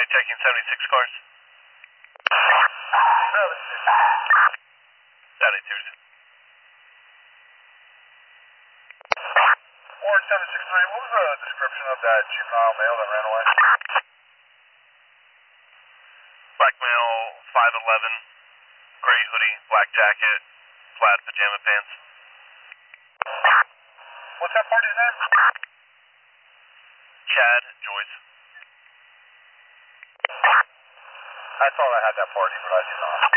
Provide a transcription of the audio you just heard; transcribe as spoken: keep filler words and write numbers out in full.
checking seventy-six cars. seventy-twos. Warren seven six three, what was the description of that juvenile male that ran away? Black male, five eleven, gray hoodie, black jacket, plaid pajama pants. What's that party's name? Chad Joyce. I thought I had that party, but I do not.